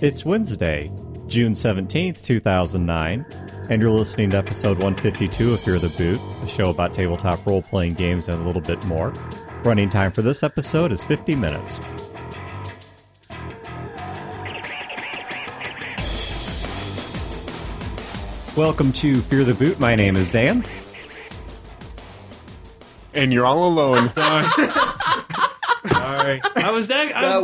It's Wednesday, June 17th, 2009, and you're listening to episode 152 of Fear the Boot, a show about tabletop role-playing games and a little bit more. Running time for this episode is 50 minutes. Welcome to Fear the Boot. My name is Dan. And you're all alone. Sorry. I was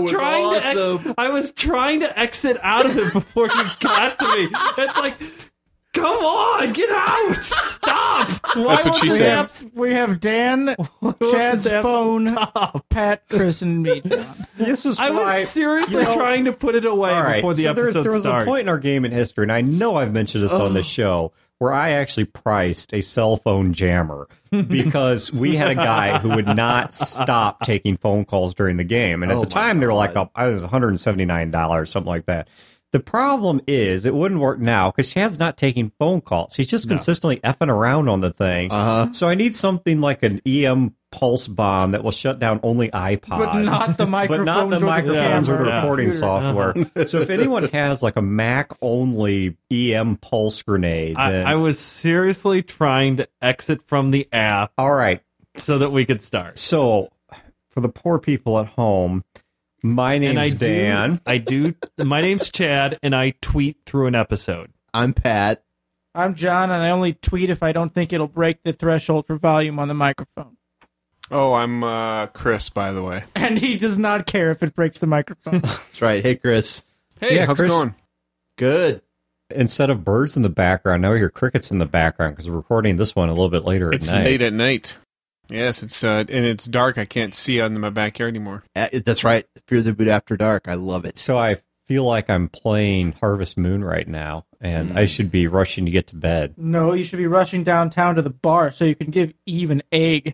trying to exit out of it before you got to me. That's like, come on, get out! Stop! That's what she said. We have Dan, Chad's phone, Pat, Chris, and me, John. I was seriously trying to put it away before the episode there was starts. a point in our game in history, and I know I've mentioned this on the show, where I actually priced a cell phone jammer because we had a guy who would not stop taking phone calls during the game. And at the time, they were like, I was $179, something like that. The problem is, it wouldn't work now because Chad's not taking phone calls. He's just consistently effing around on the thing. So I need something like an EM pulse bomb that will shut down only iPods. But not the microphones, or the recording software. So if anyone has like a Mac-only EM pulse grenade... I was seriously trying to exit from the app. All right. So that we could start. So, for the poor people at home... My name's Dan. My name's Chad, and I tweet through an episode. I'm Pat. I'm John, and I only tweet if I don't think it'll break the threshold for volume on the microphone. Oh, I'm Chris, by the way. And he does not care if it breaks the microphone. That's right. Hey, Chris. Hey, how's Chris, it going? Good. Instead of birds in the background, now we hear crickets in the background because we're recording this one a little bit later at night. It's late at night. Yes, it's and it's dark. I can't see out in my backyard anymore. That's right. Fear the Boot After Dark. I love it. So I feel like I'm playing Harvest Moon right now, and I should be rushing to get to bed. No, you should be rushing downtown to the bar so you can give Eve an egg.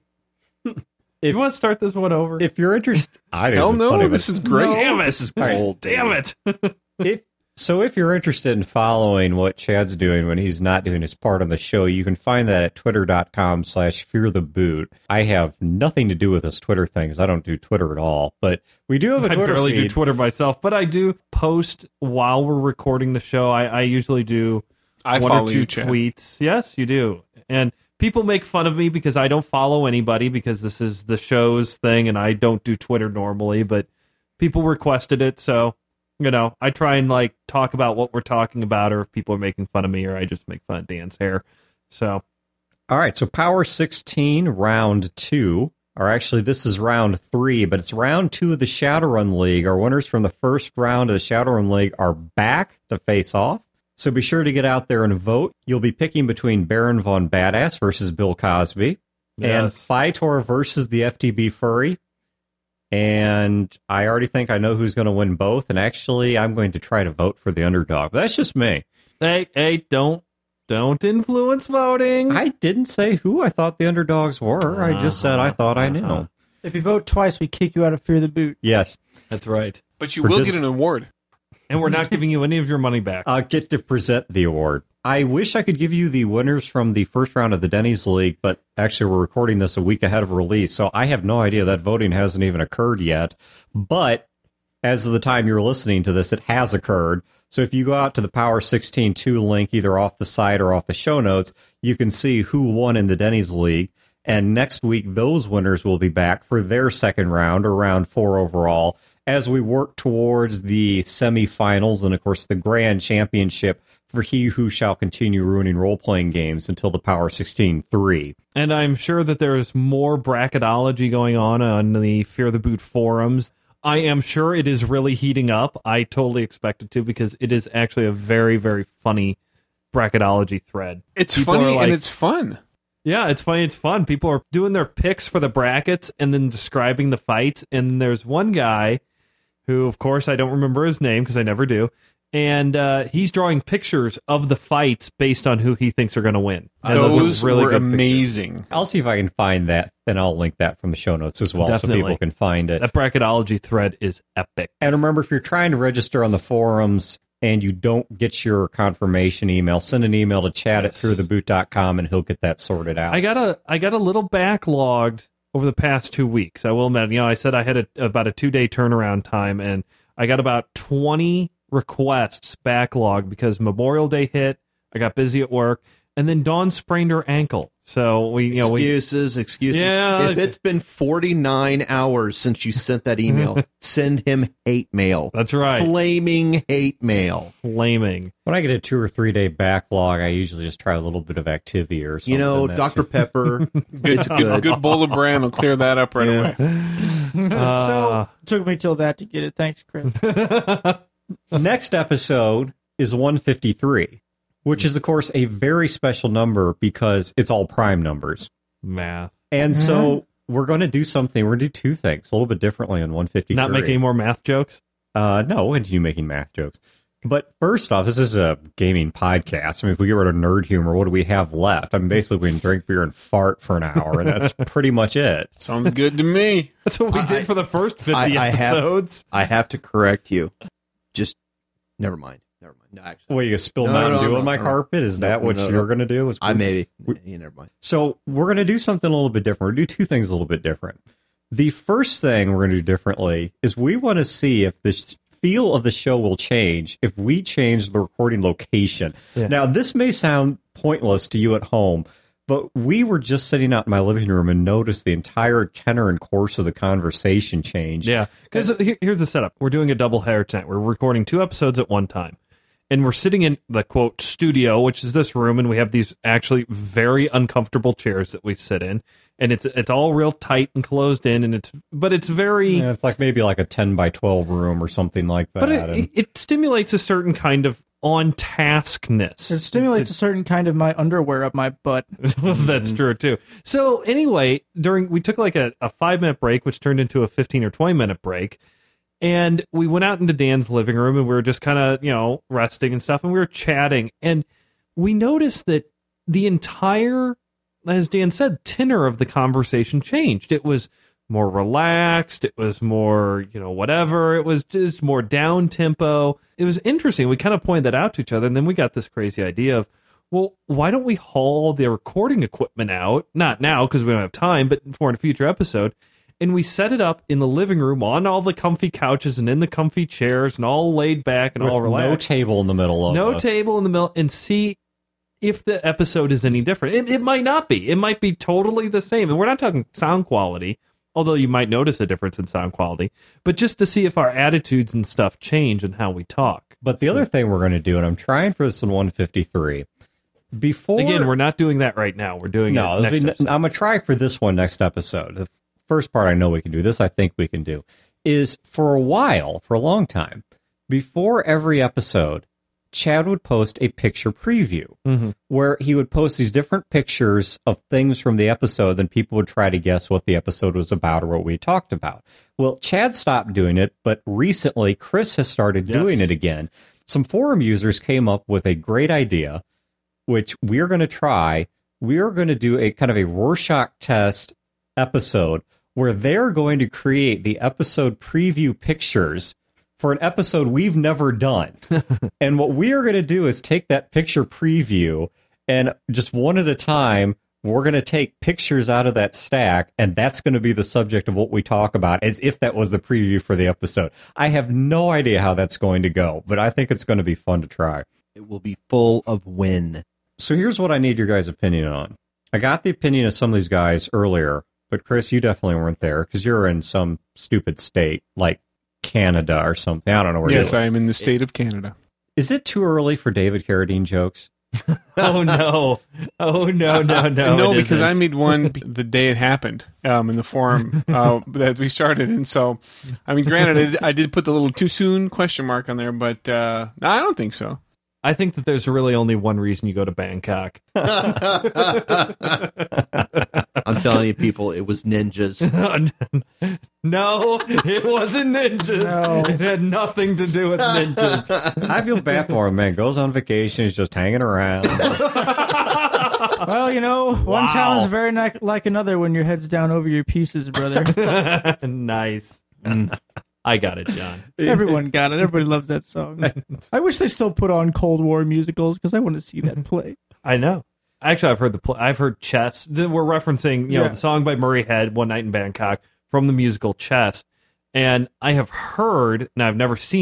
You want to start this one over? If you're interested... Hell no, this is great. No. Damn it. This is great. Damn it. If you're interested in following what Chad's doing when he's not doing his part on the show, you can find that at twitter.com/feartheboot. I have nothing to do with this Twitter thing because I don't do Twitter at all, but we do have a Twitter I barely feed. do Twitter myself, but I do post while we're recording the show. I usually do one follow or two you, Chad. tweets. Yes, you do. And people make fun of me because I don't follow anybody because this is the show's thing and I don't do Twitter normally, but people requested it, so... You know, I try and like talk about what we're talking about, or if people are making fun of me, or I just make fun of Dan's hair. So, all right. So, Power 16 round 2, or actually, this is round 3, but it's round 2 of the Shadowrun League. Our winners from the first round of the Shadowrun League are back to face off. So, be sure to get out there and vote. You'll be picking between Baron Von Badass versus Bill Cosby, and Phytor versus the FTB Furry. And I already think I know who's going to win both. And actually, I'm going to try to vote for the underdog. But that's just me. Hey, don't influence voting. I didn't say who I thought the underdogs were. I just said I thought I knew. If you vote twice, we kick you out of Fear the Boot. Yes. That's right. But you will get an award. And we're not giving you any of your money back. I'll get to present the award. I wish I could give you the winners from the first round of the Denny's League, but actually we're recording this a week ahead of release, so I have no idea. That voting hasn't even occurred yet. But as of the time you're listening to this, it has occurred. So if you go out to the Power 16.2 link, either off the site or off the show notes, you can see who won in the Denny's League. And next week, those winners will be back for their second round, or round 4 overall, as we work towards the semifinals and, of course, the grand championship for He Who Shall Continue Ruining Role-Playing Games until the Power 16.3. And I'm sure that there is more bracketology going on the Fear the Boot forums. I am sure it is really heating up. I totally expect it to, because it is actually a very, very funny bracketology thread. It's People funny are and it's fun. Yeah, it's funny. It's fun. People are doing their picks for the brackets and then describing the fights. And there's one guy who, of course, I don't remember his name because I never do. And he's drawing pictures of the fights based on who he thinks are going to win. Those were amazing. Pictures. I'll see if I can find that, and I'll link that from the show notes as well. Definitely. So people can find it. That bracketology thread is epic. And remember, if you're trying to register on the forums and you don't get your confirmation email, send an email to Chad@feartheboot.com and he'll get that sorted out. I got a little backlogged over the past 2 weeks. I will admit, I said I had about a 2-day turnaround time, and I got about 20 requests backlog because Memorial Day hit. I got busy at work, and then Dawn sprained her ankle. So we Excuses. Yeah. If it's been 49 hours since you sent that email, send him hate mail. That's right. Flaming hate mail. Flaming. When I get a 2 or 3 day backlog, I usually just try a little bit of Activia or something. You know, That's- Dr. Pepper, it's good. Good bowl of bran will clear that up right away. So took me till that to get it. Thanks, Chris. Next episode is 153, which is, of course, a very special number because it's all prime numbers. Math. And so we're going to do something. We're going to do two things a little bit differently on 153. Not make any more math jokes? No, and you making math jokes. But first off, this is a gaming podcast. I mean, if we get rid of nerd humor, what do we have left? I mean, basically, we can drink beer and fart for an hour, and that's pretty much it. Sounds good to me. That's what we did for the first 50 episodes. I have to correct you. Just, never mind. No, actually. What, you gonna spill No, Mountain no, Dew no, on my no. carpet? Is that what No. you're going to do? I maybe. Yeah, never mind. So we're going to do something a little bit different. We're going to do two things a little bit different. The first thing we're going to do differently is we want to see if this feel of the show will change if we change the recording location. Yeah. Now, this may sound pointless to you at home, but we were just sitting out in my living room and noticed the entire tenor and course of the conversation change. Yeah. Here's the setup. We're doing a double header tonight. We're recording 2 episodes at one time. And we're sitting in the, quote, studio, which is this room, and we have these actually very uncomfortable chairs that we sit in. And it's all real tight and closed in, and it's very... Yeah, it's like maybe like a 10 by 12 room or something like that. But and it stimulates a certain kind of on-taskness. It stimulates a certain kind of my underwear up my butt. That's true, too. So anyway, we took like a 5-minute break, which turned into a 15 or 20-minute break. And we went out into Dan's living room, and we were just kind of, resting and stuff, and we were chatting. And we noticed that the entire, as Dan said, tenor of the conversation changed. It was more relaxed. It was more, whatever. It was just more down-tempo. It was interesting. We kind of pointed that out to each other, and then we got this crazy idea of, well, why don't we haul the recording equipment out? Not now, because we don't have time, but for a future episode. And we set it up in the living room on all the comfy couches and in the comfy chairs and all laid back and with all relaxed. no table in the middle of No us. table in the middle, and see if the episode is any different. It might not be. It might be totally the same. And we're not talking sound quality, although you might notice a difference in sound quality, but just to see if our attitudes and stuff change and how we talk. But the other thing we're going to do, and I'm trying for this in 153, before... Again, we're not doing that right now. We're doing it next episode. I'm going to try for this one next episode. The first part I know we can do, this I think we can do, is for a long time, before every episode, Chad would post a picture preview where he would post these different pictures of things from the episode, then people would try to guess what the episode was about or what we talked about. Well, Chad stopped doing it, but recently Chris has started doing it again. Some forum users came up with a great idea, which we're going to try. We are going to do a kind of a Rorschach test episode where they're going to create the episode preview pictures for an episode we've never done. And what we are going to do is take that picture preview and just one at a time, we're going to take pictures out of that stack, and that's going to be the subject of what we talk about as if that was the preview for the episode. I have no idea how that's going to go, but I think it's going to be fun to try. It will be full of win. So here's what I need your guys' opinion on. I got the opinion of some of these guys earlier, but Chris, you definitely weren't there because you're in some stupid state like Canada or something. I don't know where Yes, you live. I am in the state of Canada. Is it too early for David Carradine jokes? Oh, no. Oh, no. No, it because I isn't. made one the day it happened in the forum that we started. And so, I mean, granted, I did put the little too soon question mark on there, but no, I don't think so. I think that there's really only one reason you go to Bangkok. I'm telling you, people, it was ninjas. No, it wasn't ninjas. No. It had nothing to do with ninjas. I feel bad for him, man. Goes on vacation, he's just hanging around. Well, one town's very like another when your head's down over your pieces, brother. Nice. I got it, John. Everyone got it. Everybody loves that song. I wish they still put on Cold War musicals because I want to see that play. I know. Actually, I've heard I've heard Chess. We're referencing, the song by Murray Head, "One Night in Bangkok," from the musical Chess. And I have heard, and I've never seen it.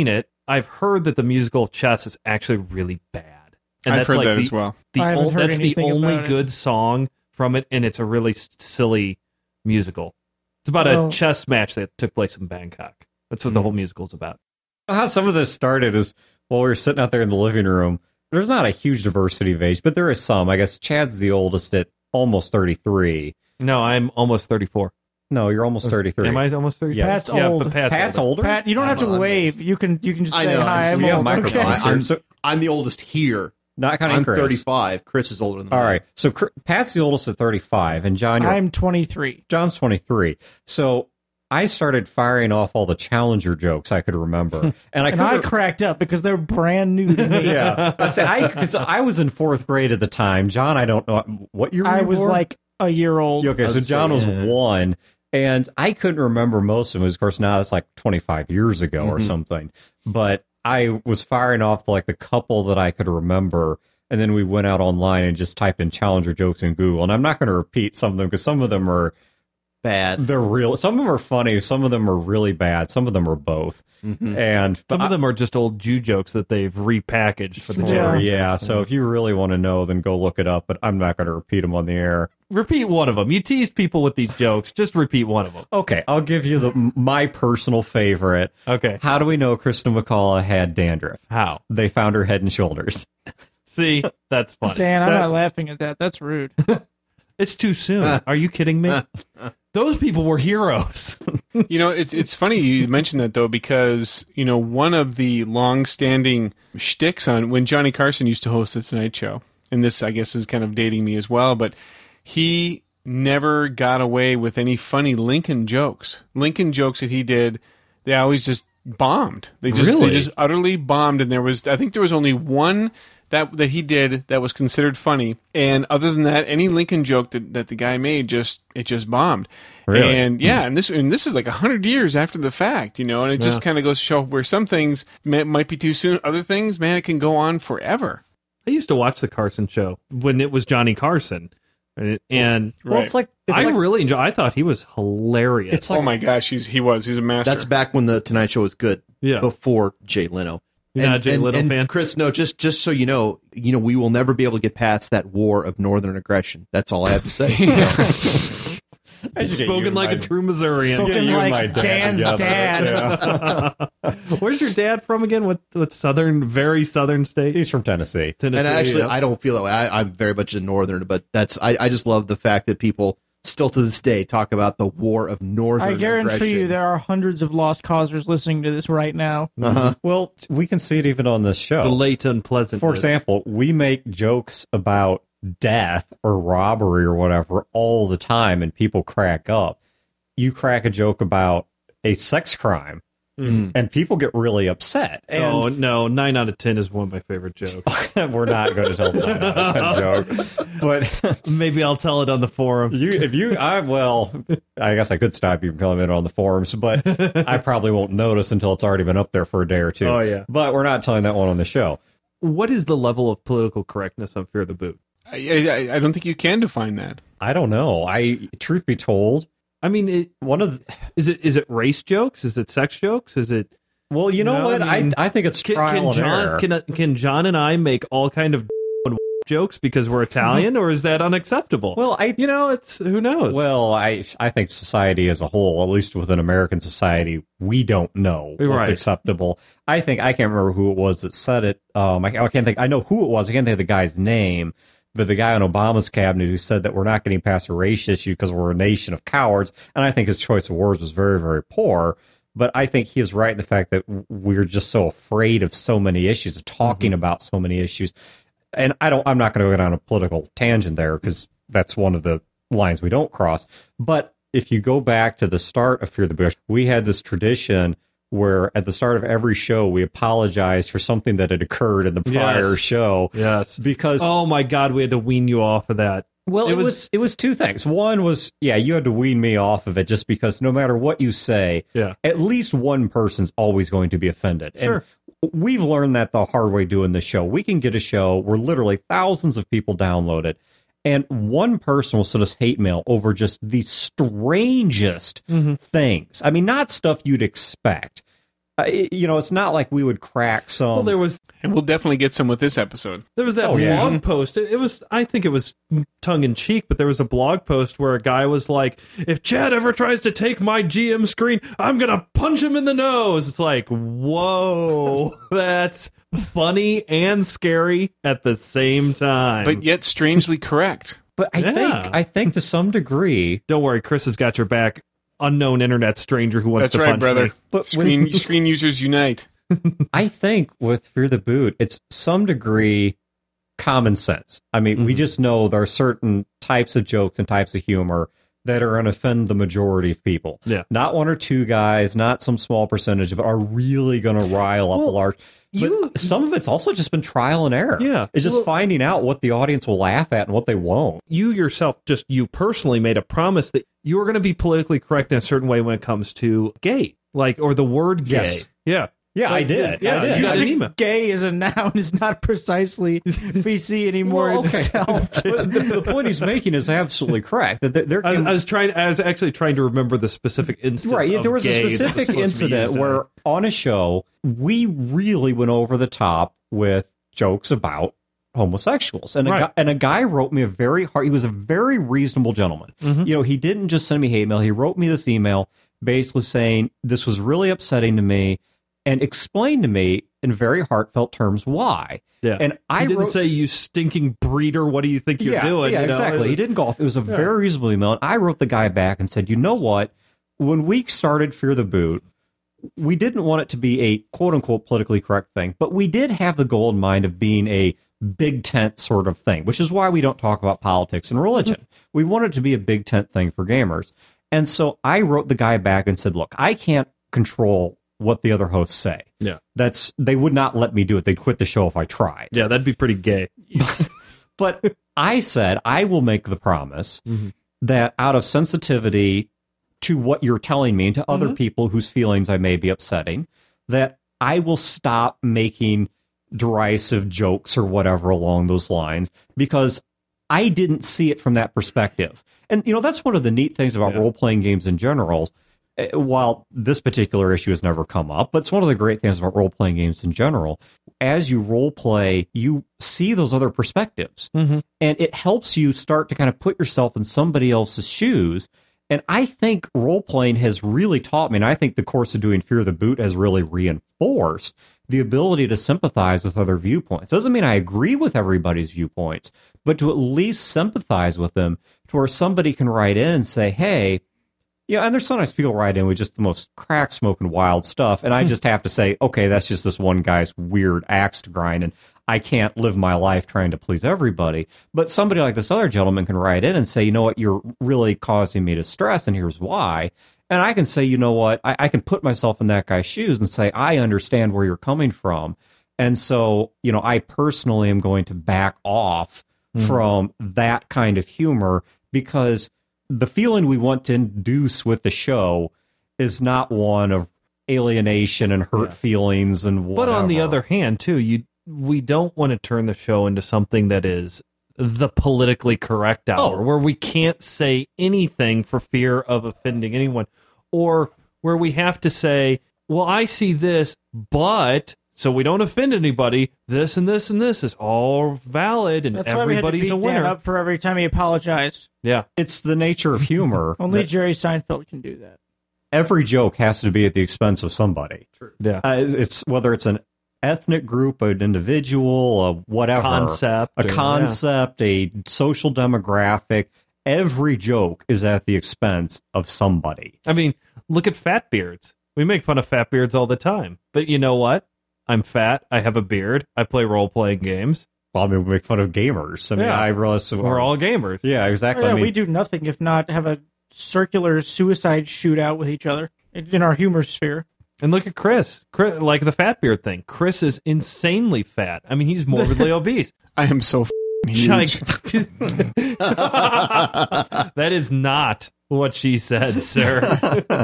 I've heard that the musical Chess is actually really bad. And I've that's heard like that the, as well. The I haven't heard that's the anything only about it. good song from it, and it's a really silly musical. It's about Well- a chess match that took place in Bangkok. That's what the whole musical's about. How some of this started is while we were sitting out there in the living room. There's not a huge diversity of age, but there is some. I guess Chad's the oldest at almost 33. No, I'm almost 34. No, you're almost 33. Am I almost 33? Yes. Pat's yeah, old. but Pat's older. Pat, you don't have to I'm wave. old. You can just I say know, hi. I'm I'm just- We have old. microphones. Okay. So, I'm the oldest here. not counting I'm Chris. 35. Chris is older than me. All right. So Pat's the oldest at 35, and John, I'm 23. John's 23. So I started firing off all the Challenger jokes I could remember, and And I cracked up because they're brand new to me. yeah. Because I was in 4th grade at the time. John, I don't know what year. I were you was born? like a year old. Okay, so I'd John say, was yeah. 1, and I couldn't remember most of them. Of course, now that's like 25 years ago or something. But I was firing off like the couple that I could remember, and then we went out online and just typed in Challenger jokes in Google. And I'm not going to repeat some of them because some of them are Bad. they're real. Some of them are funny. Some of them are really bad. Some of them are both. And Some of them are just old Jew jokes that they've repackaged for the Yeah. channel. yeah. So if you really want to know, then go look it up. But I'm not going to repeat them on the air. Repeat one of them. You tease people with these jokes. Just repeat one of them. Okay, I'll give you my personal favorite. Okay. How do we know Kristen McCullough had dandruff? How? They found her Head and Shoulders. See, that's funny. Dan, I'm That's- not laughing at that. That's rude. It's too soon. Are you kidding me? Those people were heroes. You know, it's funny you mentioned that though, because you know one of the long-standing shticks on when Johnny Carson used to host the Tonight Show, and this I guess is kind of dating me as well, but he never got away with any funny Lincoln jokes. Lincoln jokes that he did, they always just bombed. They Really? just utterly bombed, and I think there was only one that he did that was considered funny, and other than that, any Lincoln joke that the guy made just bombed. Really? And yeah, and this is like 100 years after the fact, you know, and it just kind of goes to show where some things might be too soon, other things, man, it can go on forever. I used to watch the Carson show when it was Johnny Carson. And Well, it's like really enjoyed. I thought he was hilarious. It's like Oh my gosh, he's a master. That's back when the Tonight Show was good. Yeah. Before Jay Leno. You're not a Jay Leno fan? Chris, no, just so you know, we will never be able to get past that war of northern aggression. That's all I have to say. I should get you spoken and like my- a true Missourian. Get Spoken you and like my Dan's together. dad. Yeah. Where's your dad from again? What southern, very southern state? He's from Tennessee. Tennessee. And actually, yeah. I don't feel that way. I'm very much a northern, but I just love the fact that people still to this day talk about the war of northern I guarantee aggression. you there are hundreds of lost causers listening to this right now. Well, we can see it even on this show. the late unpleasantness. For example, we make jokes about death or robbery or whatever all the time, and people crack up. You crack a joke about a sex crime, and people get really upset. Oh And no, 9 out of 10 is one of my favorite jokes. we're not going to tell the 9 out of 10 joke. But Maybe I'll tell it on the forum. I guess I could stop you from telling it on the forums, but I probably won't notice until it's already been up there for a day or two. Oh, yeah. But we're not telling that one on the show. What is the level of political correctness on Fear the Boot? I don't think you can define that. I don't know. Truth be told, I mean, is it race jokes? Is it sex jokes? Is it? well, you know No, what? I mean, I think it's trial and error. Can John and I make all kind of jokes because we're Italian, or is that unacceptable? Well, it's who knows. Well, I think society as a whole, at least within American society, we don't know what's Right. acceptable. I can't remember who it was that said it. I can't think. I know who it was. I can't think of the guy's name. But the guy on Obama's cabinet who said that we're not getting past a race issue because we're a nation of cowards. And I think his choice of words was very, very poor. But I think he is right in the fact that we're just so afraid of so many issues, of talking about so many issues. And I'm not going to go down a political tangent there because that's one of the lines we don't cross. But if you go back to the start of Fear the Bush, we had this tradition where at the start of every show, we apologized for something that had occurred in the prior Yes. show. yes. Because, Oh my God, we had to wean you off of that. well, it was two things. One was, you had to wean me off of it just because no matter what you say, Yeah. at least one person's always going to be offended. Sure. And we've learned that the hard way doing this show. We can get a show where literally thousands of people download it, and one person will send us hate mail over just the strangest things. I mean, not stuff you'd expect. It's not like we would crack some. Well, there was And we'll definitely get some with this episode. that blog post. It was, I think it was tongue in cheek, but there was a blog post where a guy was like, "If Chad ever tries to take my GM screen, I'm gonna punch him in the nose." It's like, whoa, that's funny and scary at the same time. But yet strangely correct. But I think to some degree, don't worry, Chris has got your back. Unknown internet stranger who wants That's to right, punch brother. me. But Screen users unite. I think with Fear the Boot, it's some degree common sense. I mean, we just know there are certain types of jokes and types of humor that are going to offend the majority of people. Yeah. Not one or two guys, not some small percentage, but are really going to rile up a large. But some of it's also just been trial and error. Yeah. It's just finding out what the audience will laugh at and what they won't. You yourself, just you personally, made a promise that you were going to be politically correct in a certain way when it comes to gay, or the word gay. Yes. Yeah. Yeah, I did. Yeah, I did. you got an Using email. gay as a noun is not precisely PC anymore Well, okay. itself. But the point he's making is absolutely correct. That they're I was actually trying to remember the specific instance. right. Of There was a gay that specific supposed to be incident used in where it. on a show we really went over the top with jokes about homosexuals, and Right. a guy wrote me he was a very reasonable gentleman. He didn't just send me hate mail. He wrote me this email basically saying this was really upsetting to me, and explained to me in very heartfelt terms why. Yeah. And I he didn't wrote, say, "You stinking breeder, what do you think you're doing?" Yeah, You know, exactly. He didn't golf. It was a very reasonable email. And I wrote the guy back and said, you know what? When we started Fear the Boot, we didn't want it to be a quote-unquote politically correct thing, but we did have the goal in mind of being a big tent sort of thing, which is why we don't talk about politics and religion. We want it to be a big tent thing for gamers. And so I wrote the guy back and said, look, I can't control what the other hosts say. Yeah. They would not let me do it. They'd quit the show if I tried. Yeah, that'd be pretty gay. But I said, I will make the promise that out of sensitivity to what you're telling me and to other people whose feelings I may be upsetting, that I will stop making derisive jokes or whatever along those lines, because I didn't see it from that perspective. And, that's one of the neat things about role-playing games in general. While this particular issue has never come up, but it's one of the great things about role-playing games in general. As you role-play, you see those other perspectives, and it helps you start to kind of put yourself in somebody else's shoes. And I think role-playing has really taught me, and I think the course of doing Fear the Boot has really reinforced the ability to sympathize with other viewpoints. Doesn't mean I agree with everybody's viewpoints, but to at least sympathize with them to where somebody can write in and say, hey, yeah, and there's sometimes people write in with just the most crack-smoking wild stuff, and I just have to say, okay, that's just this one guy's weird axe to grind, and I can't live my life trying to please everybody. But somebody like this other gentleman can write in and say, you know what, you're really causing me to stress, and here's why. And I can say, you know what, I can put myself in that guy's shoes and say, I understand where you're coming from. And so, I personally am going to back off from that kind of humor, because the feeling we want to induce with the show is not one of alienation and hurt feelings and whatever. But on the other hand, too, we don't want to turn the show into something that is the politically correct hour, where we can't say anything for fear of offending anyone, or where we have to say, well, I see this, but so we don't offend anybody, this and this and this is all valid, and That's everybody's why we had to a beat Dan winner. up for every time he apologized. Yeah. It's the nature of humor. Only that Jerry Seinfeld can do that. every joke has to be at the expense of somebody. Yeah. It's whether it's an ethnic group, an individual, a whatever, Concept, a concept, a social demographic. Every joke is at the expense of somebody. I mean, look at fat beards. We make fun of fat beards all the time. But you know what? I'm fat. I have a beard. I play role-playing games. Well, I mean, we make fun of gamers. I mean, Yeah. I realize We're all gamers. Yeah, exactly. Oh, yeah, I mean, we do nothing if not have a circular suicide shootout with each other in our humor sphere. And look at Chris, like the fat beard thing. Chris is insanely fat. I mean, he's morbidly obese. I am so huge. That is not what she said, sir.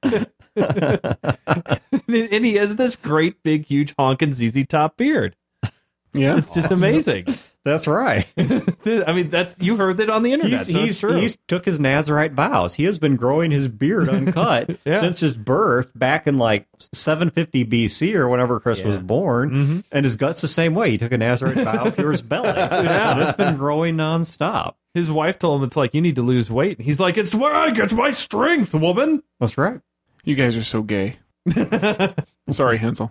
And he has this great, big, huge, honking ZZ Top beard. Yeah. It's just amazing. That's right. I mean, you heard it on the internet. He's took his Nazarite vows. He has been growing his beard uncut Yeah. since his birth back in like 750 BC or whenever Chris was born. And his gut's the same way. He took a Nazarite vow for his belly. And it's been growing nonstop. His wife told him it's like, you need to lose weight. And he's like, it's where I get my strength, woman. That's right. You guys are so gay. Sorry, Hansel.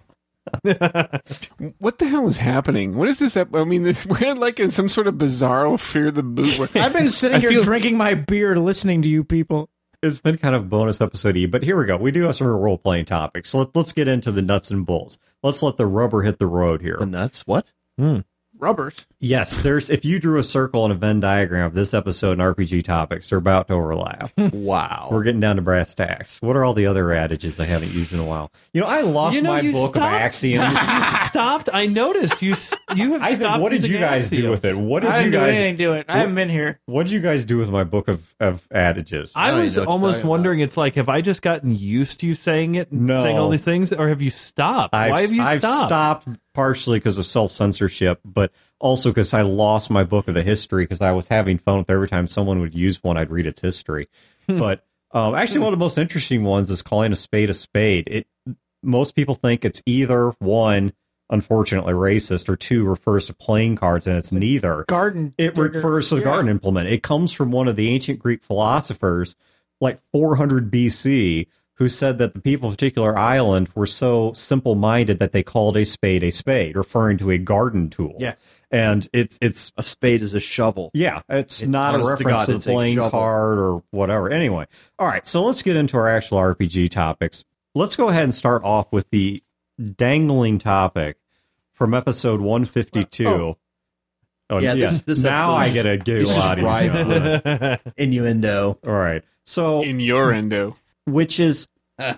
What the hell is happening? What is this? I mean, we're like in some sort of bizarro Fear the Boot. I've been sitting here drinking my beer listening to you people. It's been kind of bonus episode-y, but here we go. We do have some role-playing topics. So let's get into the nuts and bolts. Let's let the rubber hit the road here. The nuts? What? Rubbers. Yes, if you drew a circle and a Venn diagram of this episode and RPG topics, they're about to overlap. Wow. We're getting down to brass tacks. What are all the other adages I haven't used in a while? I lost my book of axioms. You stopped. I noticed you have stopped. What did using you guys do with it? axioms. What I did you didn't do guys anything to it. I haven't been here. What did you guys do with my book of adages? I don't was even know what you're almost talking wondering. It's like, have I just gotten used to you saying it and No. saying all these things, or have you stopped? Why have you I've stopped? stopped partially because of self-censorship, but also because I lost my book of the history because I was having fun with every time someone would use one, I'd read its history. But actually, one of the most interesting ones is calling a spade a spade. Most people think it's either one, unfortunately racist, or two, refers to playing cards, and it's neither. Garden. It digger. refers to the garden implement. It comes from one of the ancient Greek philosophers, like 400 BC, who said that the people of a particular island were so simple-minded that they called a spade, referring to a garden tool. Yeah. And it's A spade is a shovel. yeah, it's not a honest to reference God, to it's the a playing shovel. card or whatever. Anyway, all right, so let's get into our actual RPG topics. Let's go ahead and start off with the dangling topic from episode 152. Oh, Yeah, yes. this now episode I is get a it's giggle just out of you. rife John. with innuendo. All right, so In your endo. which is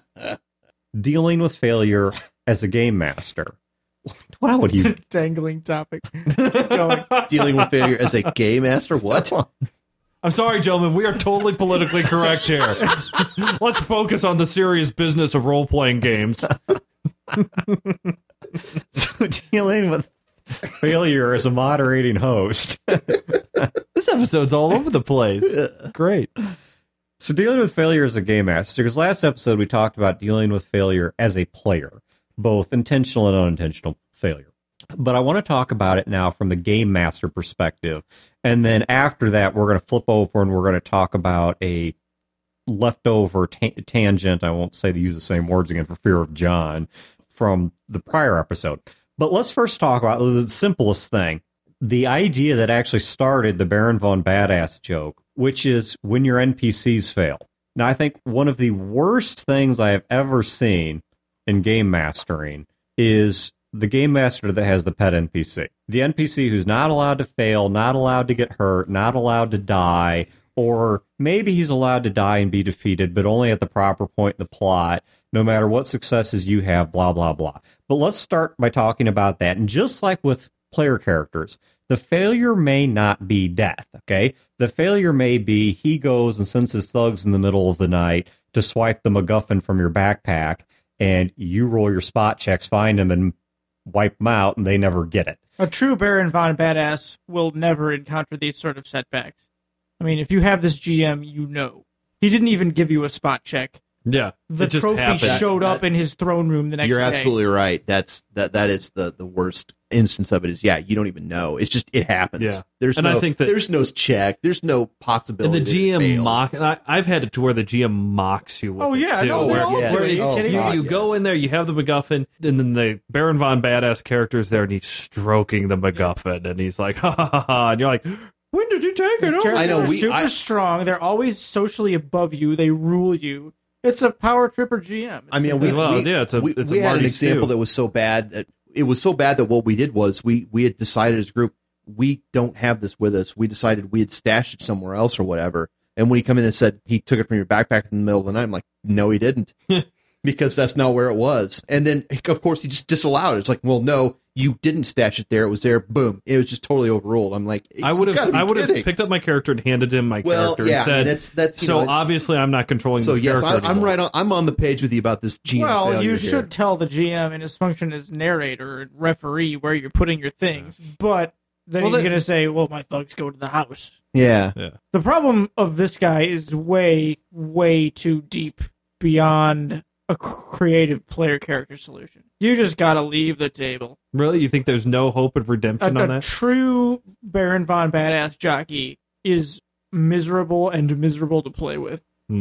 dealing with failure as a game master. What would you? Dangling topic. Keep going. Dealing with failure as a gay master? What? I'm sorry, gentlemen. We are totally politically correct here. Let's focus on the serious business of role-playing games. So dealing with failure as a moderating host. This episode's all over the place. Great. So dealing with failure as a game master, because last episode we talked about dealing with failure as a player, both intentional and unintentional failure. But I want to talk about it now from the game master perspective. And then after that, we're going to flip over and we're going to talk about a leftover tangent. I won't use the same words again for fear of John from the prior episode. But let's first talk about the simplest thing. The idea that actually started the Baron von Badass joke, which is when your NPCs fail. Now, I think one of the worst things I have ever seen in game mastering is the game master that has the pet NPC. The NPC who's not allowed to fail, not allowed to get hurt, not allowed to die, or maybe he's allowed to die and be defeated, but only at the proper point in the plot, no matter what successes you have, blah, blah, blah. But let's start by talking about that. And just like with player characters, the failure may not be death, okay? The failure may be he goes and sends his thugs in the middle of the night to swipe the MacGuffin from your backpack, and you roll your spot checks, find him, and wipe them out, and they never get it. A true Baron von Badass will never encounter these sort of setbacks. I mean, if you have this GM, you know. He didn't even give you a spot check. Yeah. The it just trophy happened. showed up in his throne room the next You're day. absolutely right. That is the worst instance of it is, you don't even know. It's just, it happens. Yeah. There's And no, I think that- there's no check. There's no And possibility. the that it GM failed. mock, and I've had it to where the GM mocks you with Oh, it, yeah, too. no, they where all yes. do. where Are you Oh, kidding God, me? you go yes. in there, you have the MacGuffin, and then the Baron von Badass character's there, and he's stroking the MacGuffin, and he's like, ha ha ha ha, and you're like, when did you take His it? characters I know, are super strong. They're always socially above you. They rule you. It's a power tripper GM. I mean, it's a we had an Marty example Stew. that was so bad that it was so bad that what we did was we had decided as a group, we don't have this with us. We decided we had stashed it somewhere else or whatever. And when he come in and said he took it from your backpack in the middle of the night, I'm like, no, he didn't, because that's not where it was. And then of course he just disallowed it. It's like, well, no, you didn't stash it there. It was there. Boom. It was just totally overruled. I'm like, I would have kidding. picked up my character and handed him my character yeah, and said, and that's you so know, obviously I'm not controlling so this yes, character I'm anymore. right on. I'm on the page with you about this GM. well, failure you here. should tell the GM in his function as narrator and referee where you're putting your things. But then Well, he's going to say, well, my thugs go to the house. Yeah. The problem of this guy is way, way too deep beyond a creative player character solution. You just got to leave the table. Really? You think there's no hope of redemption on A that? true Baron Von Badass jockey is miserable and miserable to play with.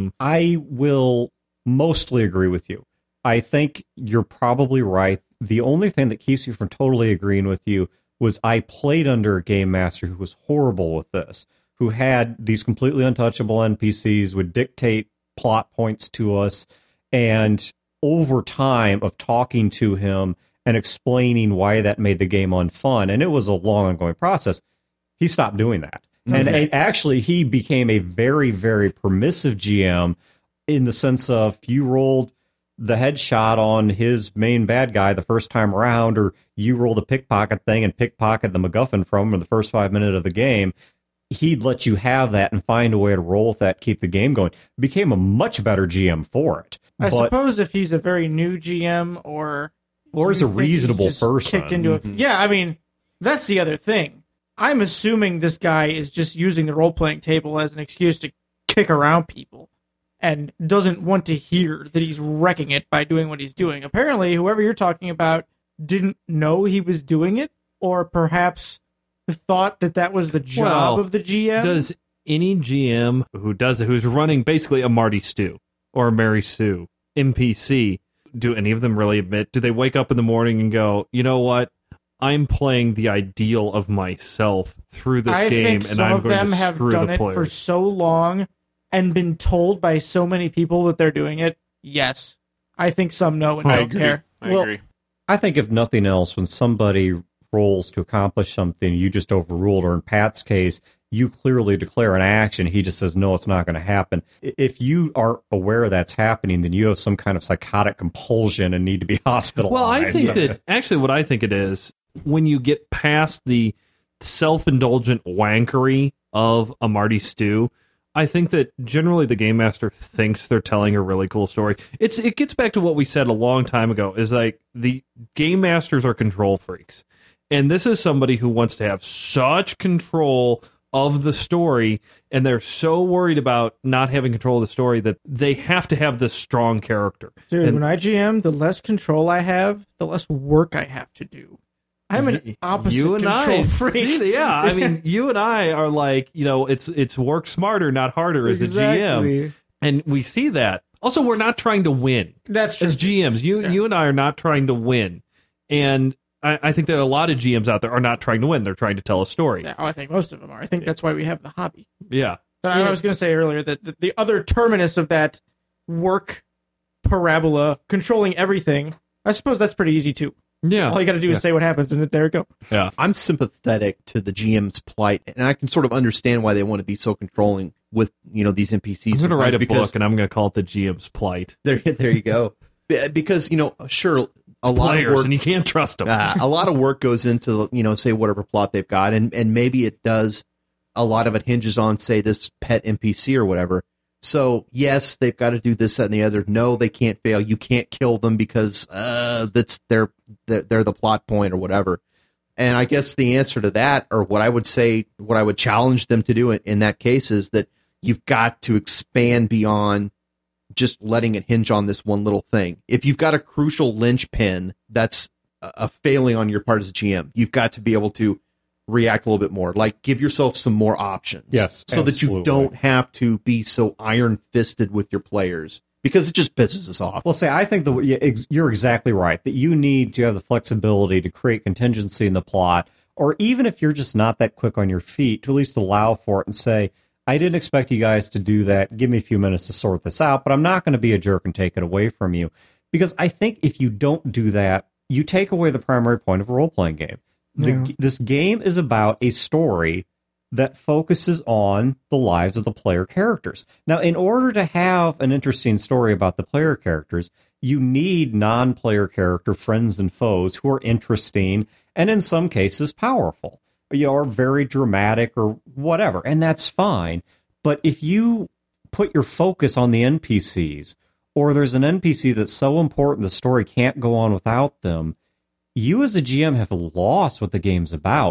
I will mostly agree with you. I think you're probably right. The only thing that keeps you from totally agreeing with you was I played under a game master who was horrible with this, who had these completely untouchable NPCs, would dictate plot points to us, and over time of talking to him and explaining why that made the game unfun, and it was a long ongoing process, he stopped doing that. And actually, he became a very, very permissive GM in the sense of if you rolled the headshot on his main bad guy the first time around, or you roll the pickpocket thing and pickpocket the MacGuffin from him in the first 5 minutes of the game, he'd let you have that and find a way to roll with that, keep the game going. Became a much better GM for it. I suppose if he's a very new GM or is a reasonable person. Kicked into yeah, I mean, that's the other thing. I'm assuming this guy is just using the role-playing table as an excuse to kick around people and doesn't want to hear that he's wrecking it by doing what he's doing. Apparently, whoever you're talking about didn't know he was doing it, or perhaps thought that that was the job of the GM. Does any GM who does it, who's running basically a Marty Stu or a Mary Sue NPC, do any of them really admit, do they wake up in the morning and go, you know what? I'm playing the ideal of myself through this game, and I'm going to screw the players. I think some of them have done it for so long and been told by so many people that they're doing it. Yes. I think some know and don't care. I agree. I think if nothing else, when somebody rolls to accomplish something, you just overruled, or in Pat's case, you clearly declare an action. He just says, no, it's not going to happen. If you are aware that's happening, then you have some kind of psychotic compulsion and need to be hospitalized. Well, I think that actually what I think it is, when you get past the self-indulgent wankery of a Marty Stu, I think that generally the game master thinks they're telling a really cool story. It gets back to what we said a long time ago, is like the game masters are control freaks. And this is somebody who wants to have such control of the story, and they're so worried about not having control of the story that they have to have this strong character. Dude, when I GM, the less control I have, the less work I have to do. I'm an opposite control freak. See, yeah, I mean, you and I are like, it's work smarter, not harder as a GM. And we see that. Also, we're not trying to win. That's true. As GMs, you and I are not trying to win. And I think that a lot of GMs out there are not trying to win. They're trying to tell a story. Yeah, I think most of them are. I think that's why we have the hobby. Yeah. But I was going to say earlier that the other terminus of that work parabola, controlling everything, I suppose that's pretty easy too. Yeah. All you got to do is say what happens, and there you go. Yeah. I'm sympathetic to the GM's plight, and I can sort of understand why they want to be so controlling with these NPCs. I'm going to write a book, and I'm going to call it The GM's Plight. There you go. Because sure, a lot players, of work, and you can't trust them. A lot of work goes into say whatever plot they've got, and maybe it does. A lot of it hinges on, say, this pet NPC or whatever. So yes, they've got to do this, that, and the other. No, they can't fail. You can't kill them because that's they're the plot point or whatever. And I guess the answer to that, or what I would challenge them to do in that case, is that you've got to expand beyond just letting it hinge on this one little thing. If you've got a crucial linchpin, that's a failing on your part as a GM. You've got to be able to react a little bit more, like give yourself some more options. Yes, so that you don't have to be so iron-fisted with your players, because it just pisses us off. Well, I think you're exactly right, that you need to have the flexibility to create contingency in the plot, or even if you're just not that quick on your feet, to at least allow for it and say, I didn't expect you guys to do that. Give me a few minutes to sort this out, but I'm not going to be a jerk and take it away from you. Because I think if you don't do that, you take away the primary point of a role-playing game. This game is about a story that focuses on the lives of the player characters. Now, in order to have an interesting story about the player characters, you need non-player character friends and foes who are interesting and in some cases powerful, or very dramatic or whatever, and that's fine. But if you put your focus on the NPCs, or there's an NPC that's so important the story can't go on without them, you as a GM have lost what the game's about.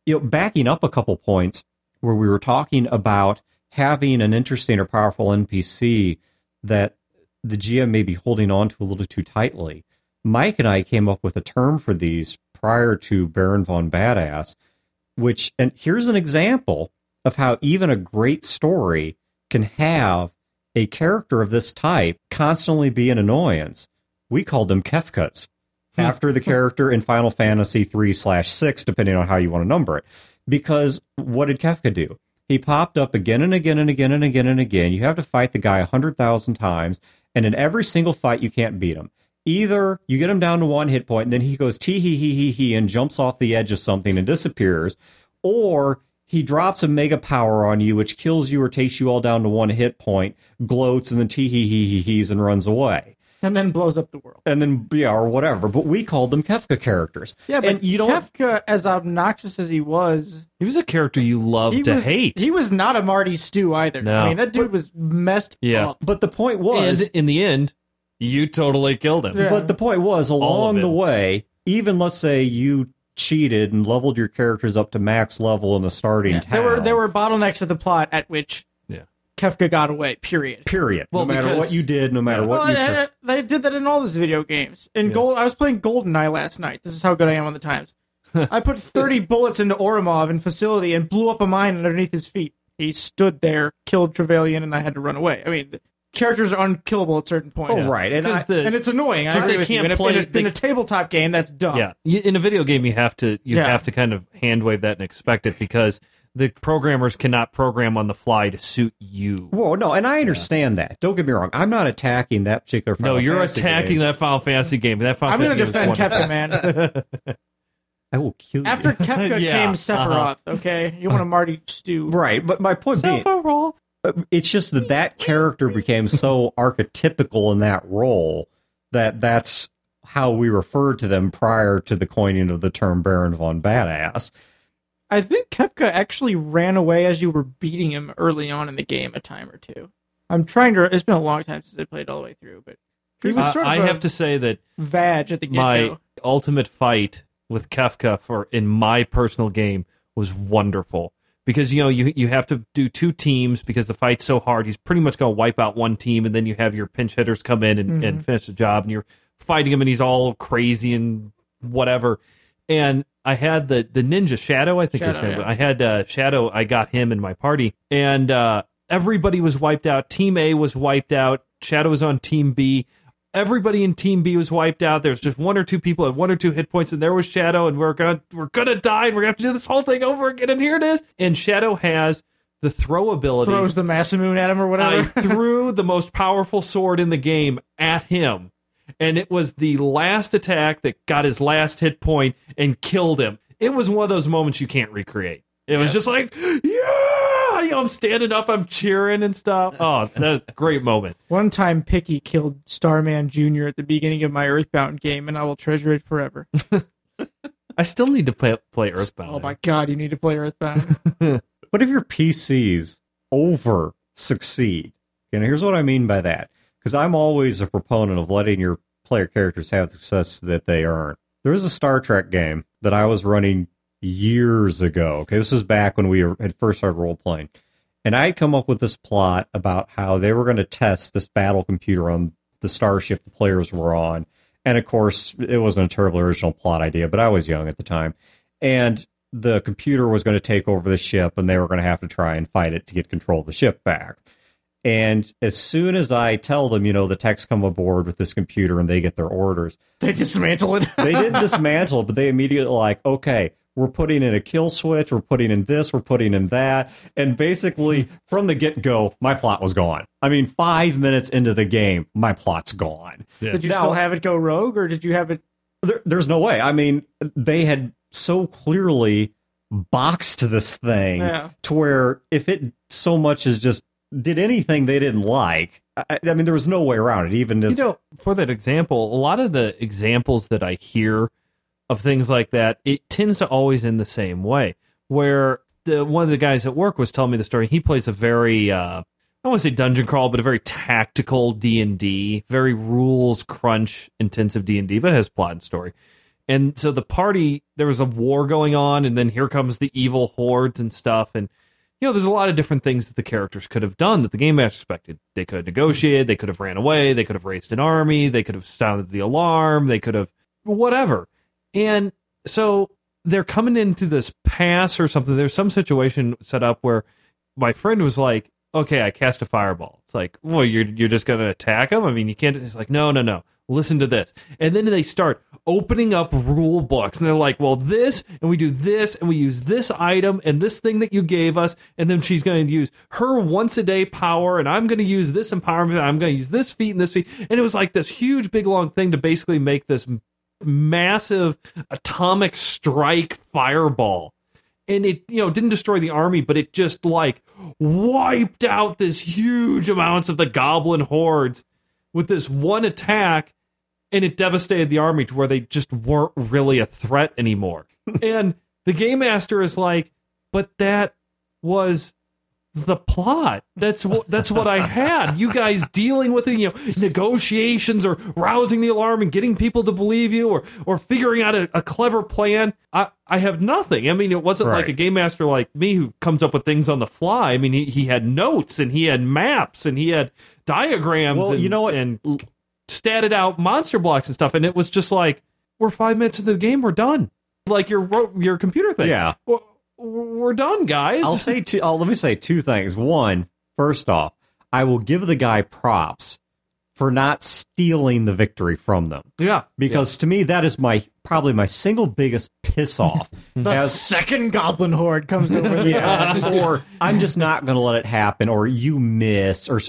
backing up a couple points where we were talking about having an interesting or powerful NPC that the GM may be holding on to a little too tightly. Mike and I came up with a term for these prior to Baron von Badass, and here's an example of how even a great story can have a character of this type constantly be an annoyance. We called them Kefkas, after the character in Final Fantasy 3/6, depending on how you want to number it. Because what did Kefka do? He popped up again and again and again and again and again. You have to fight the guy 100,000 times, and in every single fight, you can't beat him. Either you get him down to 1 hit point, and then he goes tee-hee-hee-hee-hee and jumps off the edge of something and disappears, or he drops a mega power on you, which kills you or takes you all down to 1 hit point, gloats, and then tee-hee-hee-hee-hees and runs away. And then blows up the world. And then, or whatever. But we called them Kefka characters. Yeah, but and you don't... Kefka, as obnoxious as he was a character you love to hate. He was not a Marty Stew either. No. I mean, that dude was messed up. But the point was... And in the end, you totally killed him. Yeah. But the point was, along the way, even let's say you cheated and leveled your characters up to max level in the starting town. There were bottlenecks of the plot at which Kefka got away, period. Well, no matter what you did, no matter what you... They did that in all those video games. I was playing GoldenEye last night. This is how good I am on the times. I put 30 bullets into Orimov in facility and blew up a mine underneath his feet. He stood there, killed Trevelyan, and I had to run away. I mean, characters are unkillable at certain points. Oh, right. And it's annoying. I agree with you. In a tabletop game, that's dumb. Yeah. In a video game, you have to kind of hand wave that and expect it, because the programmers cannot program on the fly to suit you. Whoa, no, and I understand that. Don't get me wrong. I'm not attacking that particular Final Fantasy No, you're attacking that Final Fantasy game. That Final I'm going to Fantasy defend Kefka, man. I will kill you. After Kefka came Sephiroth, okay? You want a Marty Stew. Right, but my point being... Sephiroth. It's just that character became so archetypical in that role that's how we referred to them prior to the coining of the term Baron von Badass. I think Kefka actually ran away as you were beating him early on in the game a time or two. It's been a long time since I played all the way through, but he was sort of I have to say that vag at the get-go. My ultimate fight with Kefka in my personal game was wonderful. Because, you have to do 2 teams because the fight's so hard. He's pretty much going to wipe out one team, and then you have your pinch hitters come in and finish the job, and you're fighting him, and he's all crazy and whatever. And I had the ninja Shadow, I think his name. I had Shadow. I got him in my party, and everybody was wiped out. Team A was wiped out. Shadow was on Team B. Everybody in Team B was wiped out. There was just 1 or 2 people at 1 or 2 hit points, and there was Shadow, and we're gonna die, and we're gonna have to do this whole thing over again. And here it is. And Shadow has the throw ability. Throws the Masamune at him or whatever. I threw the most powerful sword in the game at him, and it was the last attack that got his last hit point and killed him. It was one of those moments you can't recreate. It was just like, I'm standing up, I'm cheering and stuff. Oh, that's a great moment. One time, Picky killed Starman Jr. at the beginning of my Earthbound game, and I will treasure it forever. I still need to play Earthbound. Oh my god, you need to play Earthbound. What if your PCs over succeed? And here's what I mean by that. Because I'm always a proponent of letting your player characters have the success that they earn. There was a Star Trek game that I was running years ago. Okay, this was back when we had first started role-playing. And I had come up with this plot about how they were going to test this battle computer on the starship the players were on. And, of course, it wasn't a terribly original plot idea, but I was young at the time. And the computer was going to take over the ship, and they were going to have to try and fight it to get control of the ship back. And as soon as I tell them, the techs come aboard with this computer and they get their orders. They dismantle it. They didn't dismantle it, but they immediately like, okay, we're putting in a kill switch, we're putting in this, we're putting in that. And basically, from the get-go, my plot was gone. I mean, 5 minutes into the game, my plot's gone. Yeah. Did you still have it go rogue, or did you have it... There's no way. I mean, they had so clearly boxed this thing to where if it so much as just did anything they didn't like, I mean, there was no way around it. Even as for that example, a lot of the examples that I hear of things like that, it tends to always end the same way. Where one of the guys at work was telling me the story. He plays a very, I don't want to say dungeon crawl, but a very tactical D&D, very rules crunch intensive D&D, but it has plot and story. And so the party, there was a war going on, and then here comes the evil hordes and stuff. And, there's a lot of different things that the characters could have done that the game master expected. They could have negotiated, they could have ran away, they could have raised an army, they could have sounded the alarm, they could have whatever. And so they're coming into this pass or something. There's some situation set up where my friend was like, okay, I cast a fireball. It's like, well, you're just going to attack them? I mean, you can't. It's like, no. Listen to this. And then they start opening up rule books. And they're like, well, this, and we do this, and we use this item, and this thing that you gave us. And then she's going to use her once-a-day power, and I'm going to use this empowerment. I'm going to use this feat and this feat. And it was like this huge, big, long thing to basically make this massive atomic strike fireball. And it, didn't destroy the army, but it just, like, wiped out this huge amounts of the goblin hordes with this one attack, and it devastated the army to where they just weren't really a threat anymore. And the game master is like, but that was the plot. That's what I had. You guys dealing with it, negotiations or rousing the alarm and getting people to believe you or figuring out a clever plan. I have nothing. I mean, it wasn't like a game master like me who comes up with things on the fly. I mean, he had notes and he had maps and he had diagrams and statted out monster blocks and stuff. And it was just like, we're 5 minutes into the game, we're done. Like your computer thing. Yeah. We're done, guys. Let me say two things. One, first off, I will give the guy props for not stealing the victory from them. Yeah. Because to me, that is probably my single biggest piss off. The second goblin horde comes over. Or I'm just not going to let it happen, or you miss, or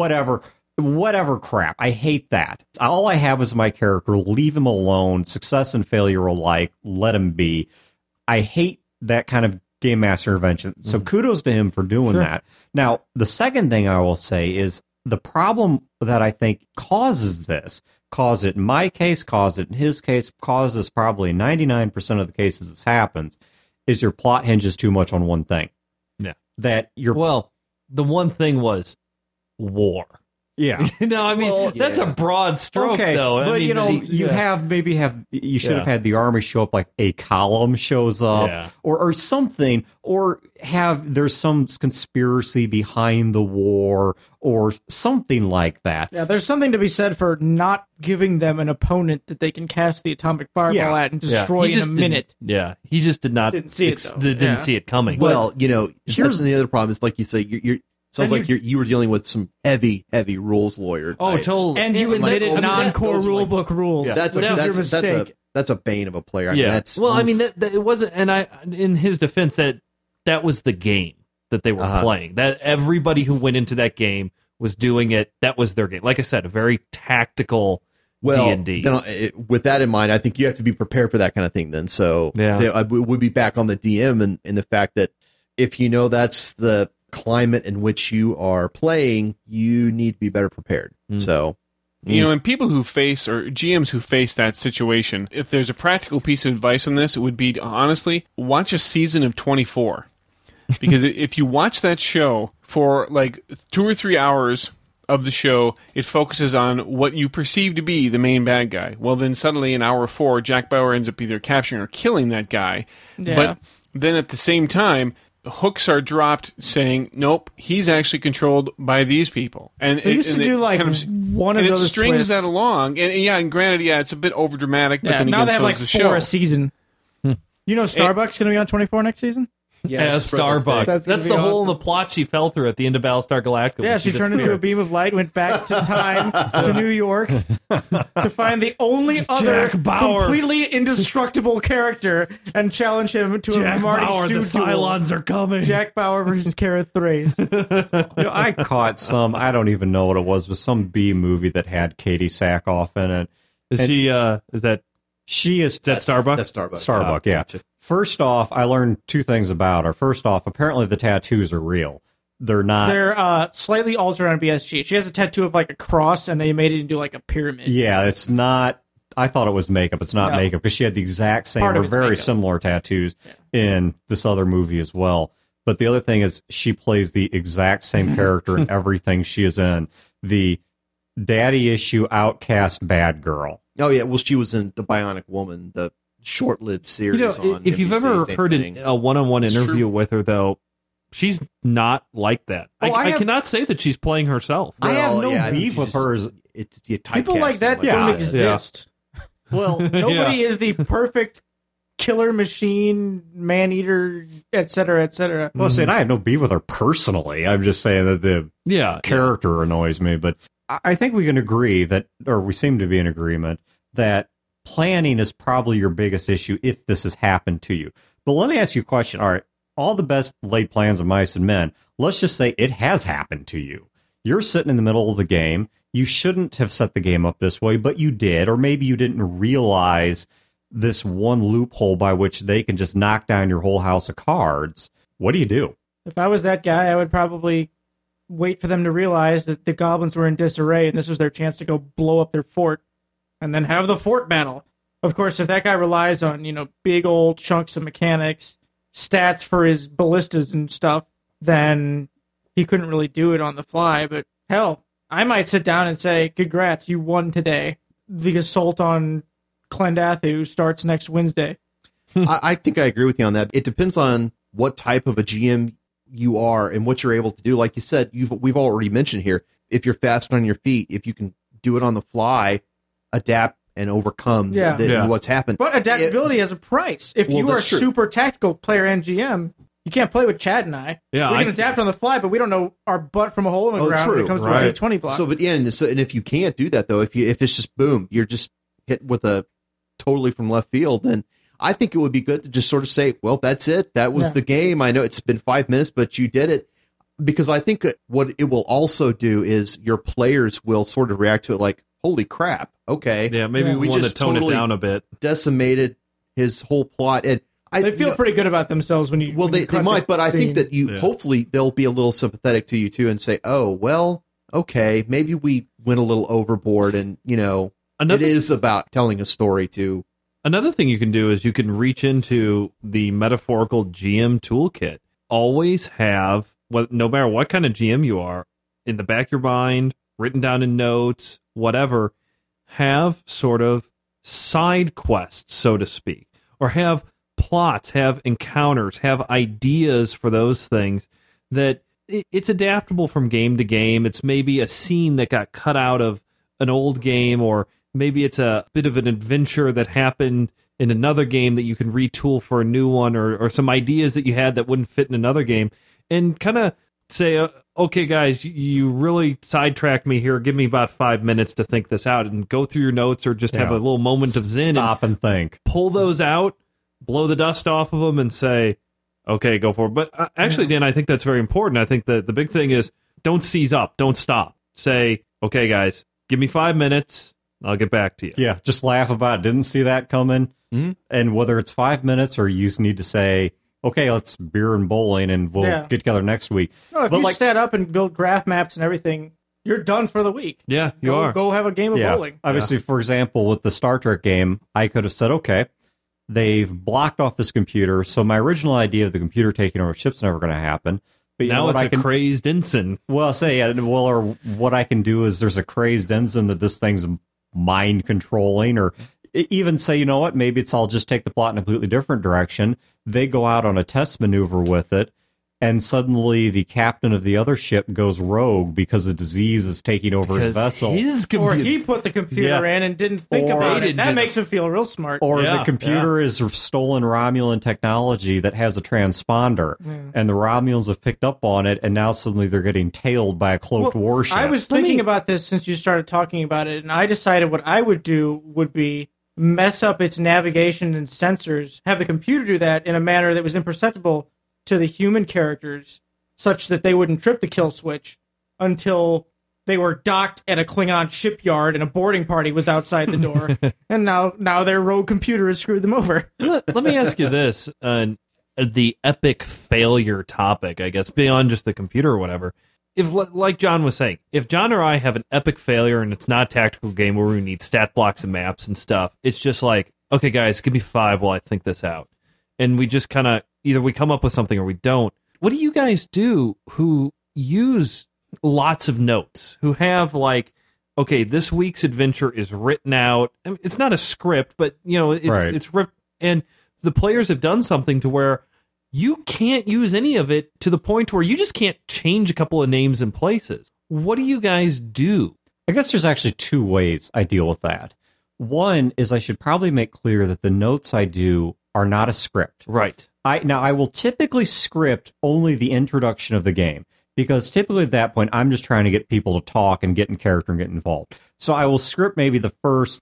whatever crap. I hate that. All I have is my character. Leave him alone. Success and failure alike. Let him be. I hate that kind of game master intervention. So kudos to him for doing that. Now, the second thing I will say is the problem that I think causes it in my case, caused it in his case, causes probably 99% of the cases this happens, is your plot hinges too much on one thing. Yeah. The one thing was war. Yeah. That's a broad stroke, though. But, you should have had the army show up, like a column shows up or something, or there's some conspiracy behind the war or something like that. Yeah, there's something to be said for not giving them an opponent that they can cast the atomic fireball at and destroy in a minute. He just didn't see it coming. Well, here's the other problem is, like you say, you're sounds like you were dealing with some heavy rules lawyer. Oh, totally. And you admitted non-core rulebook rules. Yeah. That's your mistake. That's a bane of a player. It wasn't. And in his defense, that was the game that they were playing. That everybody who went into that game was doing it. That was their game. Like I said, a very tactical D&D. With that in mind, I think you have to be prepared for that kind of thing. Then, so I would be back on the DM and the fact that if that's the climate in which you are playing, you need to be better prepared. So, and people who face, or GMs who face that situation, if there's a practical piece of advice on this, it would be, honestly, watch a season of 24. Because if you watch that show for like 2 or 3 hours of the show, it focuses on what you perceive to be the main bad guy. Well, then suddenly in hour 4, Jack Bauer ends up either capturing or killing that guy. Yeah. But then at the same time, hooks are dropped saying, nope, he's actually controlled by these people. And they used to do like one of those strings twists. that along. And granted, it's a bit overdramatic. But then now again, they have like the 4 show. a season. Starbucks going to be on 24 next season? Yeah, Starbucks. That's the hole in the plot she fell through at the end of Battlestar Galactica. Yeah, she turned into a beam of light, went back to time to New York to find the only other completely indestructible character and challenge him to a Marty Stu the Cylons are coming. Jack Bauer versus Kara Thrace. I caught some, I don't even know what it was some B movie that had Katie Sackhoff in it. Is that Starbuck? That's Starbuck. Starbuck, yeah. Gotcha. First off, I learned 2 things about her. First off, apparently the tattoos are real. They're not. They're slightly altered on BSG. She has a tattoo of like a cross, and they made it into like a pyramid. Yeah, it's not. I thought it was makeup. It's not makeup because she had the exact same or very similar tattoos in this other movie as well. But the other thing is she plays the exact same character in everything she is in. The daddy issue outcast bad girl. Oh yeah, well she was in The Bionic Woman, the short-lived series. You know, on if you've NBC, ever same heard thing. a one-on-one It's interview true. with her, though, she's not like that. Oh, I I have- cannot say that she's playing herself. I have Well, no yeah, beef you with just- her as- It's you People like that Yeah. don't Yeah. exist. well. Nobody is the perfect killer machine, man-eater, etc., etc. Well, see, and I have no beef with her personally. I'm just saying that the Yeah. character annoys me. But I think we can agree that, or we seem to be in agreement, that planning is probably your biggest issue if this has happened to you. But let me ask you a question. All right, all the best laid plans of mice and men, let's just say it has happened to you. You're sitting in the middle of the game. You shouldn't have set the game up this way, but you did, or maybe you didn't realize this one loophole by which they can just knock down your whole house of cards. What do you do? If I was that guy, I would probably wait for them to realize that the goblins were in disarray and this was their chance to go blow up their fort and then have the fort battle. Of course, if that guy relies on, big old chunks of mechanics, stats for his ballistas and stuff, then he couldn't really do it on the fly. But hell, I might sit down and say, congrats, you won today. The assault on Clendathu starts next Wednesday. I think I agree with you on that. It depends on what type of a GM you are and what you're able to do. Like you said, we've already mentioned here, if you're fast on your feet, if you can do it on the fly, adapt and overcome what's happened. But adaptability has a price. If you are a that's true. super tactical player and GM, you can't play with Chad and I. Yeah, we can adapt on the fly, but we don't know our butt from a hole in the ground when it comes to a D20 block. So, but yeah, and if you can't do that though, if it's just boom, you're just hit with a totally from left field, then I think it would be good to just sort of say, well, that's it. That was the game. I know it's been 5 minutes, but you did it. Because I think what it will also do is your players will sort of react to it like, holy crap, okay. Yeah, maybe we want to tone it down a bit. Decimated his whole plot. And they feel pretty good about themselves when you. Well, when they you might, but I think that Yeah. hopefully they'll be a little sympathetic to you too and say, oh, well, okay, maybe we went a little overboard and, it is about telling a story too. Another thing you can do is you can reach into the metaphorical GM toolkit. Always have, no matter what kind of GM you are, in the back of your mind, written down in notes, whatever, have sort of side quests, so to speak, or have plots, have encounters, have ideas for those things that it's adaptable from game to game. It's maybe a scene that got cut out of an old game, or maybe it's a bit of an adventure that happened in another game that you can retool for a new one, or some ideas that you had that wouldn't fit in another game, and kind of say, okay, guys, you really sidetracked me here. Give me about 5 minutes to think this out, and go through your notes, or just have a little moment of zen. Stop and think. Pull those out, blow the dust off of them, and say, okay, go for it. But actually, Dan, I think that's very important. I think that the big thing is don't seize up. Don't stop. Say, okay, guys, give me 5 minutes. I'll get back to you. Yeah, just laugh about it. Didn't see that coming. Mm-hmm. And whether it's 5 minutes or you just need to say, okay, let's beer and bowling and we'll get together next week. No, if But you like- set up and build graph maps and everything, you're done for the week. Yeah, you are. Go have a game of bowling. Obviously, for example, with the Star Trek game, I could have said, okay, they've blocked off this computer, so my original idea of the computer taking over ship's never going to happen. But you know Now what it's I a can, crazed ensign. well, say, or what I can do is there's a crazed ensign that this thing's mind controlling, or even say, you know what, maybe I'll just take the plot in a completely different direction. They go out on a test maneuver with it, and suddenly the captain of the other ship goes rogue because a disease is taking over his vessel. His Or computer- he put the computer in and didn't think Or- about They it. That didn't- makes him feel real smart. Or Yeah, the computer is stolen Romulan technology that has a transponder, and the Romulans have picked up on it, and now suddenly they're getting tailed by a cloaked warship. I was thinking about this since you started talking about it, and I decided what I would do would be mess up its navigation and sensors, have the computer do that in a manner that was imperceptible to the human characters, such that they wouldn't trip the kill switch until they were docked at a Klingon shipyard and a boarding party was outside the door. And now their rogue computer has screwed them over. Let me ask you this: the epic failure topic, I guess, beyond just the computer or whatever. If, like John was saying, if John or I have an epic failure and it's not a tactical game where we need stat blocks and maps and stuff, it's just like, okay, guys, give me 5 while I think this out, and we just kind of either we come up with something or we don't. What do you guys do who use lots of notes, who have like, okay, this week's adventure is written out? I mean, it's not a script, but it's Right. it's ripped And the players have done something to where you can't use any of it, to the point where you just can't change a couple of names and places. What do you guys do? I guess there's actually two ways I deal with that. One is I should probably make clear that the notes I do are not a script. Right. I will typically script only the introduction of the game, because typically at that point I'm just trying to get people to talk and get in character and get involved. So I will script maybe the first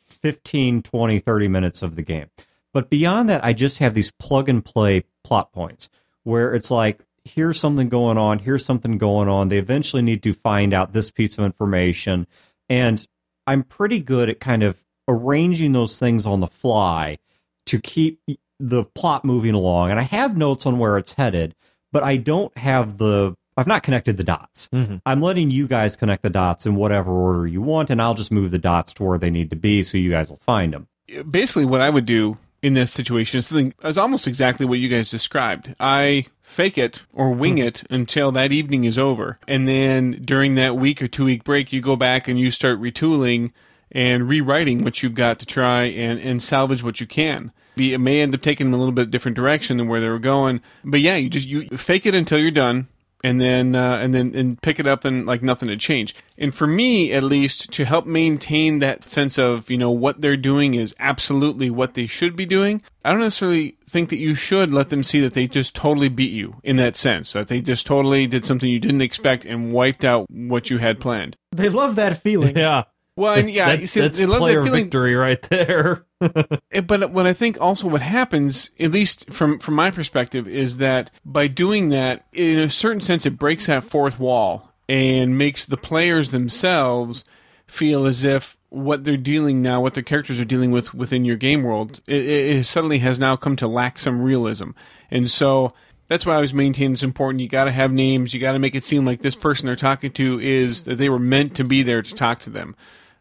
15, 20, 30 minutes of the game. But beyond that, I just have these plug and play plot points where it's like, here's something going on, here's something going on. They eventually need to find out this piece of information. And I'm pretty good at kind of arranging those things on the fly to keep the plot moving along. And I have notes on where it's headed, but I don't have I've not connected the dots. Mm-hmm. I'm letting you guys connect the dots in whatever order you want, and I'll just move the dots to where they need to be so you guys will find them. Basically, what I would do in this situation is almost exactly what you guys described. I fake it or wing it until that evening is over. And then during that week or 2 week break, you go back and you start retooling and rewriting what you've got to try and salvage what you can. It may end up taking them a little bit different direction than where they were going. But yeah, you fake it until you're done. And then pick it up and like nothing had changed. And for me, at least, to help maintain that sense of, what they're doing is absolutely what they should be doing, I don't necessarily think that you should let them see that they just totally beat you in that sense, that they just totally did something you didn't expect and wiped out what you had planned. They love that feeling. Yeah. Well, and yeah, that's they love player that feeling. victory right there. But what I think also what happens, at least from my perspective, is that by doing that, in a certain sense, it breaks that fourth wall and makes the players themselves feel as if what they're dealing now, what their characters are dealing with within your game world, it suddenly has now come to lack some realism. And so that's why I always maintain it's important. You got to have names. You got to make it seem like this person they're talking to is that they were meant to be there to talk to them.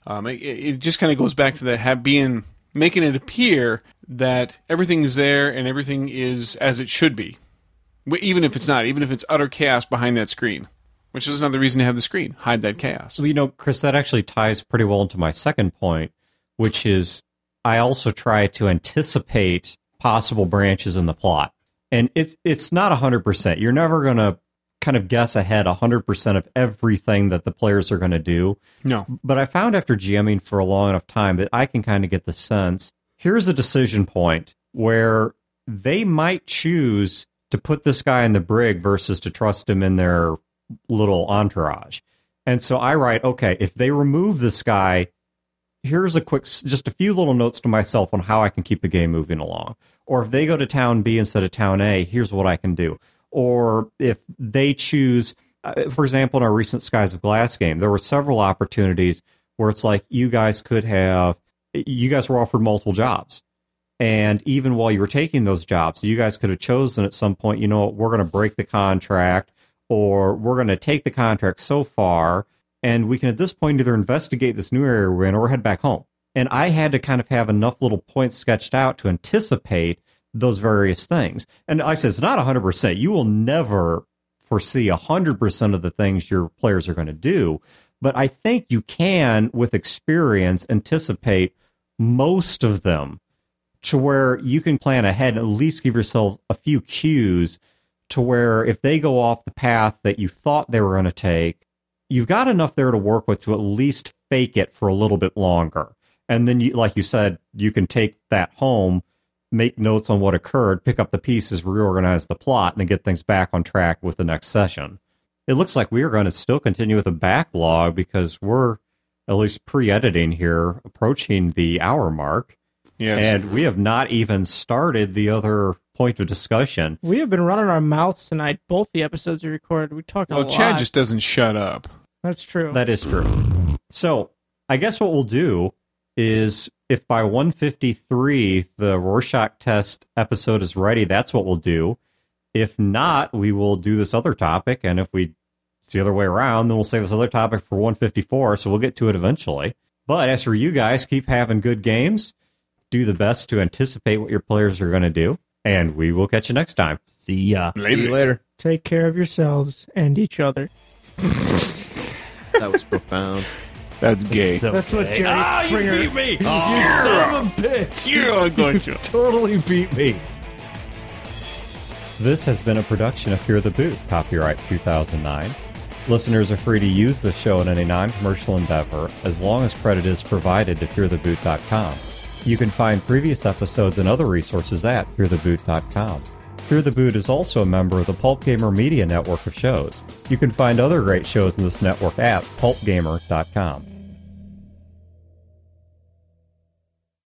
It just kind of goes back to that making it appear that everything is there and everything is as it should be, even if it's not, even if it's utter chaos behind that screen, which is another reason to have the screen, hide that chaos. Well, Chris, that actually ties pretty well into my second point, which is I also try to anticipate possible branches in the plot. And it's not 100%. You're never going to kind of guess ahead 100% of everything that the players are going to do. No. But I found after GMing for a long enough time that I can kind of get the sense, here's a decision point where they might choose to put this guy in the brig versus to trust him in their little entourage. And so I write, okay, if they remove this guy, here's just a few little notes to myself on how I can keep the game moving along. Or if they go to town B instead of town A, here's what I can do. Or if they choose, for example, in our recent Skies of Glass game, there were several opportunities where it's like you guys were offered multiple jobs. And even while you were taking those jobs, you guys could have chosen at some point, we're going to break the contract, or we're going to take the contract so far, and we can at this point either investigate this new area we're in or head back home. And I had to kind of have enough little points sketched out to anticipate those various things. And like I said, it's not 100%. You will never foresee 100% of the things your players are going to do. But I think you can, with experience, anticipate most of them to where you can plan ahead and at least give yourself a few cues to where if they go off the path that you thought they were going to take, you've got enough there to work with to at least fake it for a little bit longer. And then, like you said, you can take that home, make notes on what occurred, pick up the pieces, reorganize the plot, and then get things back on track with the next session. It looks like we are going to still continue with the backlog because we're, at least pre-editing here, approaching the hour mark. Yes. And we have not even started the other point of discussion. We have been running our mouths tonight. Both the episodes we recorded, we talked a lot. Well, Chad just doesn't shut up. That's true. That is true. So I guess what we'll do is if by 153 the Rorschach test episode is ready, that's what we'll do. If not, we will do this other topic, and if it's the other way around, then we'll save this other topic for 154, so we'll get to it eventually. But as for you guys, keep having good games, do the best to anticipate what your players are going to do, and we will catch you next time. See ya. See you later. Take care of yourselves and each other. That was profound. That's gay. So That's what gay. Jerry Springer- You beat me! You son of a bitch! You're going to. Totally beat me. This has been a production of Fear the Boot, copyright 2009. Listeners are free to use the show in any non-commercial endeavor as long as credit is provided to feartheboot.com. You can find previous episodes and other resources at feartheboot.com. Fear the Boot is also a member of the Pulp Gamer Media network of shows. You can find other great shows in this network at pulpgamer.com.